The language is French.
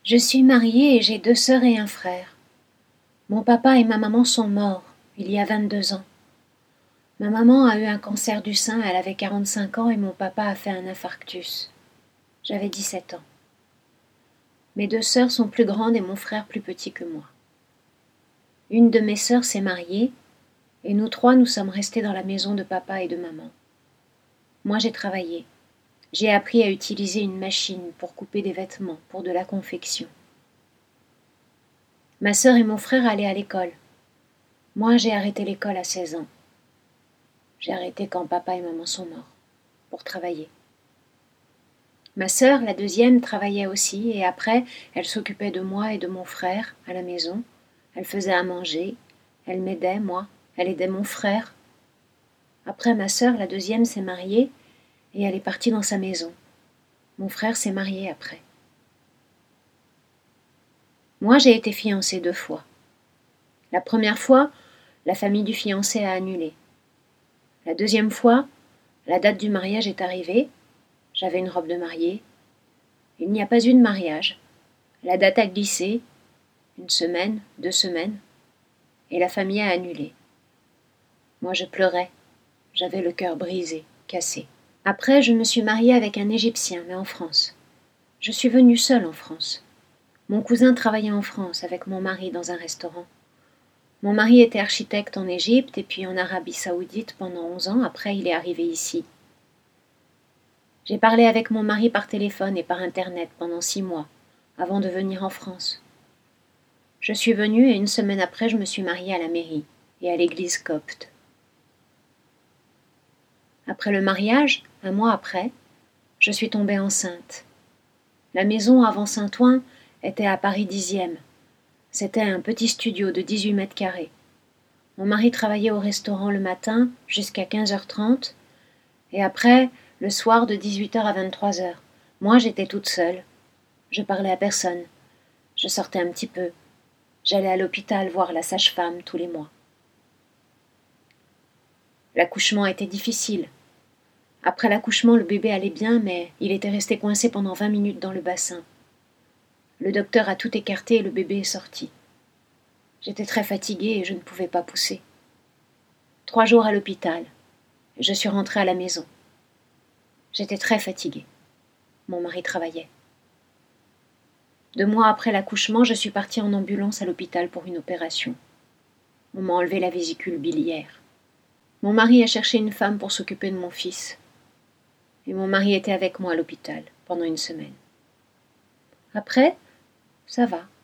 Je suis mariée et j'ai 2 sœurs et un frère. Mon papa et ma maman sont morts, il y a 22 ans. Ma maman a eu un cancer du sein, elle avait 45 ans et mon papa a fait un infarctus. J'avais 17 ans. Mes 2 sœurs sont plus grandes et mon frère plus petit que moi. Une de mes sœurs s'est mariée et nous 3 nous sommes restés dans la maison de papa et de maman. Moi j'ai travaillé. J'ai appris à utiliser une machine pour couper des vêtements, pour de la confection. Ma sœur et mon frère allaient à l'école. Moi, j'ai arrêté l'école à 16 ans. J'ai arrêté quand papa et maman sont morts, pour travailler. Ma sœur, la deuxième, travaillait aussi, et après, elle s'occupait de moi et de mon frère à la maison. Elle faisait à manger, elle m'aidait, moi, elle aidait mon frère. Après, ma sœur, la deuxième, s'est mariée, et elle est partie dans sa maison. Mon frère s'est marié après. Moi, j'ai été fiancée 2 fois. La première fois, la famille du fiancé a annulé. La deuxième fois, la date du mariage est arrivée. J'avais une robe de mariée. Il n'y a pas eu de mariage. La date a glissé. 1 semaine, 2 semaines. Et la famille a annulé. Moi, je pleurais. J'avais le cœur brisé, cassé. Après, je me suis mariée avec un Égyptien, mais en France. Je suis venue seule en France. Mon cousin travaillait en France avec mon mari dans un restaurant. Mon mari était architecte en Égypte et puis en Arabie Saoudite pendant 11 ans. Après, il est arrivé ici. J'ai parlé avec mon mari par téléphone et par Internet pendant 6 mois, avant de venir en France. Je suis venue et 1 semaine après, je me suis mariée à la mairie et à l'église copte. Après le mariage, 1 mois après, je suis tombée enceinte. La maison avant Saint-Ouen était à Paris 10e. C'était un petit studio de 18 mètres carrés. Mon mari travaillait au restaurant le matin jusqu'à 15h30 et après, le soir de 18h à 23h. Moi, j'étais toute seule. Je parlais à personne. Je sortais un petit peu. J'allais à l'hôpital voir la sage-femme tous les mois. L'accouchement était difficile. Après l'accouchement, le bébé allait bien, mais il était resté coincé pendant 20 minutes dans le bassin. Le docteur a tout écarté et le bébé est sorti. J'étais très fatiguée et je ne pouvais pas pousser. 3 jours à l'hôpital. Je suis rentrée à la maison. J'étais très fatiguée. Mon mari travaillait. 2 mois après l'accouchement, je suis partie en ambulance à l'hôpital pour une opération. On m'a enlevé la vésicule biliaire. Mon mari a cherché une femme pour s'occuper de mon fils. Et mon mari était avec moi à l'hôpital pendant 1 semaine. Après, ça va.